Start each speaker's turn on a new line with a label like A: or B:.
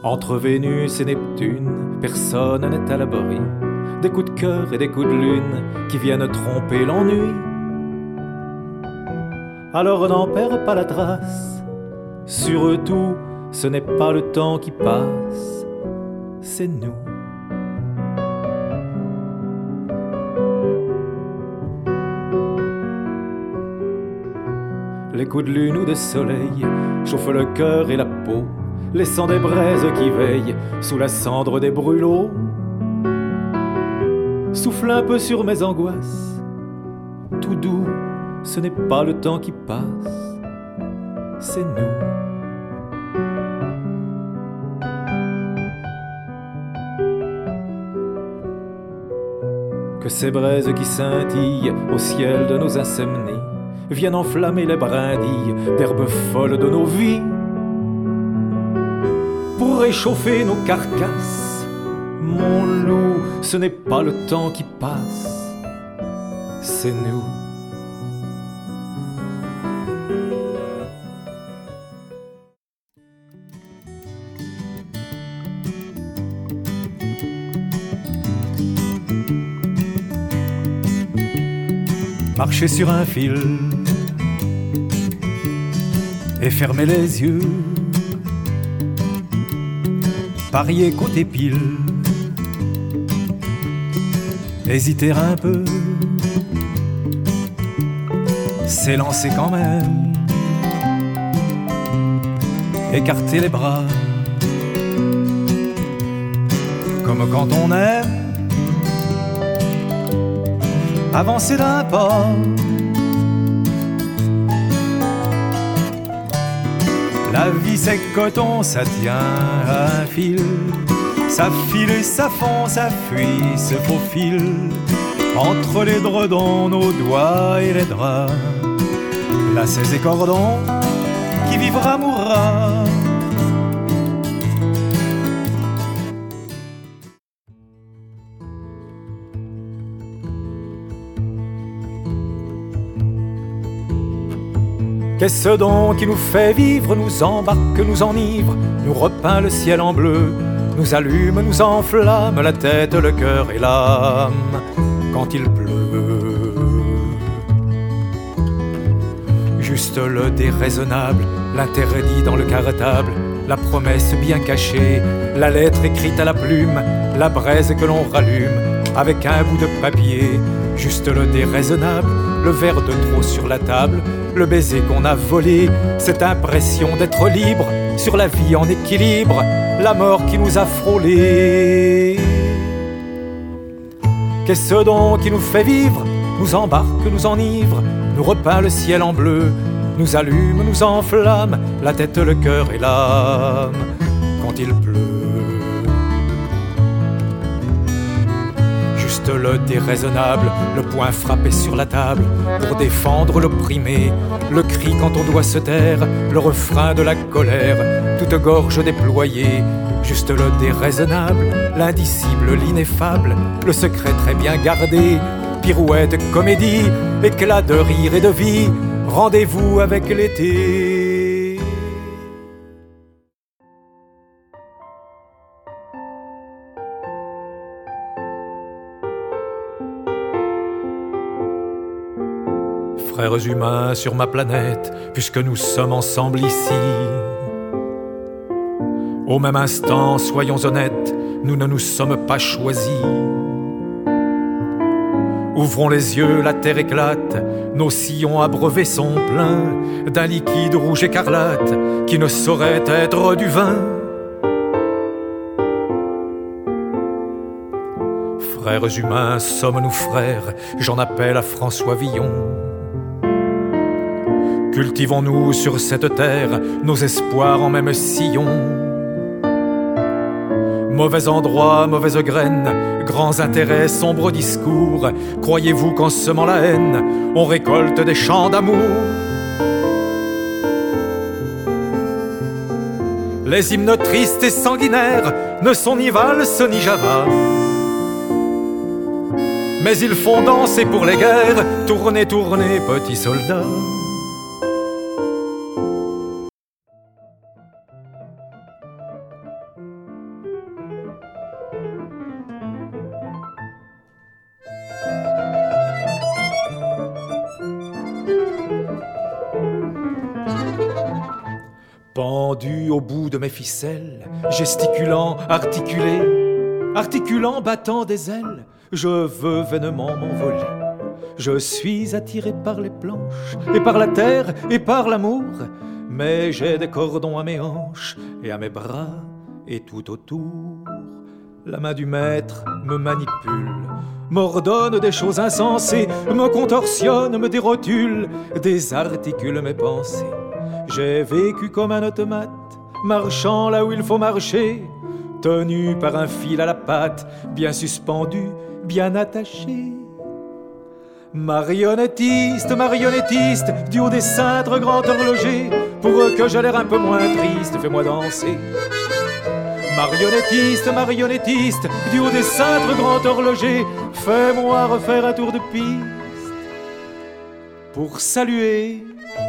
A: Entre Vénus et Neptune, personne n'est à l'abri des coups de cœur et des coups de lune qui viennent tromper l'ennui. Alors n'en perds pas la trace, sur tout, ce n'est pas le temps qui passe, c'est nous. Les coups de lune ou de soleil chauffent le cœur et la peau, laissant des braises qui veillent sous la cendre des brûlots. Souffle un peu sur mes angoisses, tout doux, ce n'est pas le temps qui passe, c'est nous. Que ces braises qui scintillent au ciel de nos insomnies viennent enflammer les brindilles d'herbes folles de nos vies, pour réchauffer nos carcasses. Mon loup, ce n'est pas le temps qui passe, c'est nous. Marcher sur un fil et fermer les yeux, parier côté pile, hésiter un peu, s'élancer quand même, écarter les bras, comme quand on aime, avancer d'un pas, la vie c'est coton, ça tient à un fil, ça file et ça fond, ça fuit, se faufile entre les dredons, nos doigts et les draps. Lacets et cordons, qui vivra mourra. Qu'est-ce donc qui nous fait vivre, nous embarque, nous enivre, nous repeint le ciel en bleu, nous allume, nous enflamme la tête, le cœur et l'âme quand il pleut. Juste le déraisonnable, l'interdit dans le cartable, la promesse bien cachée, la lettre écrite à la plume, la braise que l'on rallume avec un bout de papier. Juste le déraisonnable, le verre de trop sur la table, le baiser qu'on a volé, cette impression d'être libre, sur la vie en équilibre, la mort qui nous a frôlés. Qu'est-ce donc qui nous fait vivre, nous embarque, nous enivre, nous repeint le ciel en bleu, nous allume, nous enflamme la tête, le cœur et l'âme quand il pleut. Juste le déraisonnable, le poing frappé sur la table pour défendre l'opprimé, le cri quand on doit se taire, le refrain de la colère, toute gorge déployée. Juste le déraisonnable, l'indicible, l'ineffable, le secret très bien gardé, pirouette, comédie, éclat de rire et de vie, rendez-vous avec l'été. Frères humains sur ma planète, puisque nous sommes ensemble ici, au même instant, soyons honnêtes, nous ne nous sommes pas choisis. Ouvrons les yeux, la terre éclate, nos sillons abreuvés sont pleins d'un liquide rouge écarlate qui ne saurait être du vin. Frères humains, sommes-nous frères, j'en appelle à François Villon. Cultivons-nous sur cette terre nos espoirs en même sillon. Mauvais endroit, mauvaise graine, grands intérêts, sombres discours. Croyez-vous qu'en semant la haine, on récolte des champs d'amour? Les hymnes tristes et sanguinaires ne sont ni valse ni java, mais ils font danser pour les guerres. Tournez, tournez, petits soldats. Pendu au bout de mes ficelles, gesticulant, articulant, battant des ailes, je veux vainement m'envoler. Je suis attiré par les planches, et par la terre, et par l'amour, mais j'ai des cordons à mes hanches, et à mes bras, et tout autour. La main du maître me manipule, m'ordonne des choses insensées, me contorsionne, me dérotule, désarticule mes pensées. J'ai vécu comme un automate, marchant là où il faut marcher, tenu par un fil à la patte, bien suspendu, bien attaché. Marionnettiste, marionnettiste, du haut des cintres grand horloger, pour que j'ai l'air un peu moins triste, fais-moi danser. Marionnettiste, marionnettiste, du haut des cintres grand horloger, fais-moi refaire un tour de piste pour saluer